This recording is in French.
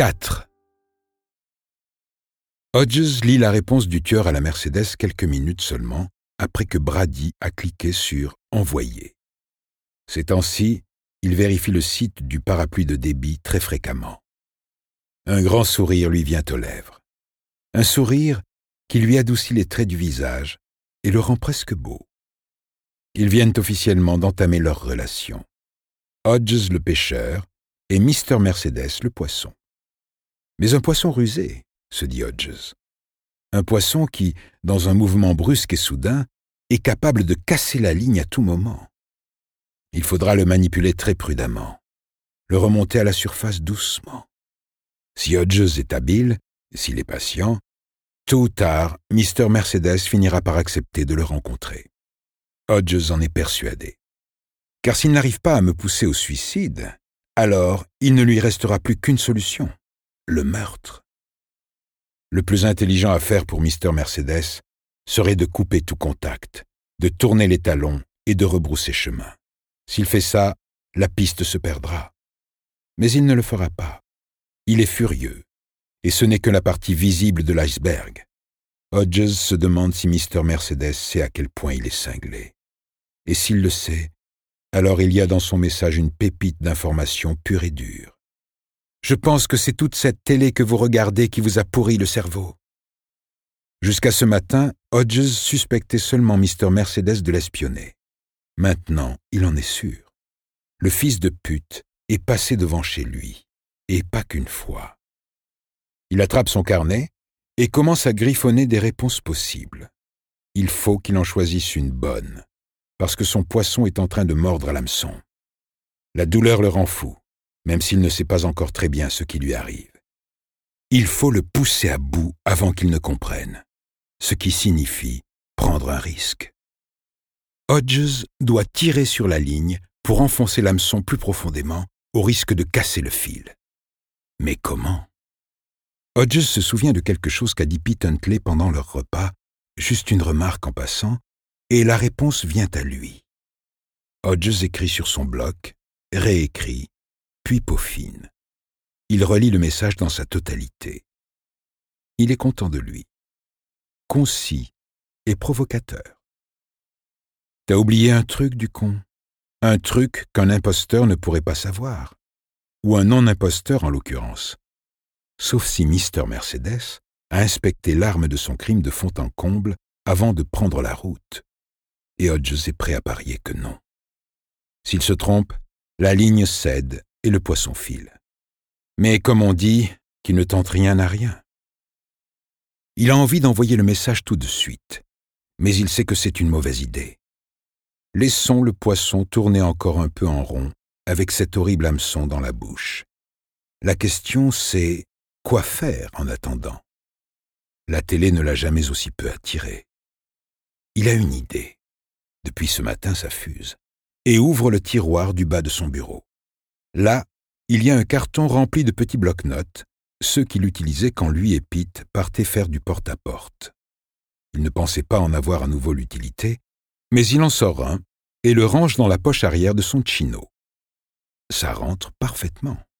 4. Hodges lit la réponse du tueur à la Mercedes quelques minutes seulement après que Brady a cliqué sur « Envoyer ». Ces temps-ci, il vérifie le site du parapluie de débit très fréquemment. Un grand sourire lui vient aux lèvres. Un sourire qui lui adoucit les traits du visage et le rend presque beau. Ils viennent officiellement d'entamer leur relation. Hodges le pêcheur et Mr. Mercedes le poisson. Mais un poisson rusé, se dit Hodges. Un poisson qui, dans un mouvement brusque et soudain, est capable de casser la ligne à tout moment. Il faudra le manipuler très prudemment, le remonter à la surface doucement. Si Hodges est habile, s'il est patient, tôt ou tard, Mr. Mercedes finira par accepter de le rencontrer. Hodges en est persuadé. Car s'il n'arrive pas à me pousser au suicide, alors il ne lui restera plus qu'une solution, le meurtre. Le plus intelligent à faire pour Mr. Mercedes serait de couper tout contact, de tourner les talons et de rebrousser chemin. S'il fait ça, la piste se perdra. Mais il ne le fera pas. Il est furieux, et ce n'est que la partie visible de l'iceberg. Hodges se demande si Mr. Mercedes sait à quel point il est cinglé. Et s'il le sait, alors il y a dans son message une pépite d'information pure et dure. Je pense que c'est toute cette télé que vous regardez qui vous a pourri le cerveau. Jusqu'à ce matin, Hodges suspectait seulement Mr. Mercedes de l'espionner. Maintenant, il en est sûr. Le fils de pute est passé devant chez lui, et pas qu'une fois. Il attrape son carnet et commence à griffonner des réponses possibles. Il faut qu'il en choisisse une bonne, parce que son poisson est en train de mordre à l'hameçon. La douleur le rend fou, même s'il ne sait pas encore très bien ce qui lui arrive. Il faut le pousser à bout avant qu'il ne comprenne, ce qui signifie prendre un risque. Hodges doit tirer sur la ligne pour enfoncer l'hameçon plus profondément, au risque de casser le fil. Mais comment? Hodges se souvient de quelque chose qu'a dit Pete Huntley pendant leur repas, juste une remarque en passant, et la réponse vient à lui. Hodges écrit sur son bloc, réécrit, puis peaufine. Il relit le message dans sa totalité. Il est content de lui. Concis et provocateur. T'as oublié un truc, du con. Un truc qu'un imposteur ne pourrait pas savoir. Ou un non-imposteur en l'occurrence. Sauf si Mr. Mercedes a inspecté l'arme de son crime de fond en comble avant de prendre la route. Et Hodges est prêt à parier que non. S'il se trompe, la ligne cède et le poisson file. Mais comme on dit, qui ne tente rien n'a rien. Il a envie d'envoyer le message tout de suite, mais il sait que c'est une mauvaise idée. Laissons le poisson tourner encore un peu en rond avec cet horrible hameçon dans la bouche. La question, c'est quoi faire en attendant? La télé ne l'a jamais aussi peu attiré. Il a une idée. Depuis ce matin, ça fuse. Et ouvre le tiroir du bas de son bureau. Là, il y a un carton rempli de petits blocs-notes, ceux qu'il utilisait quand lui et Pete partaient faire du porte-à-porte. Il ne pensait pas en avoir à nouveau l'utilité, mais il en sort un et le range dans la poche arrière de son chino. Ça rentre parfaitement.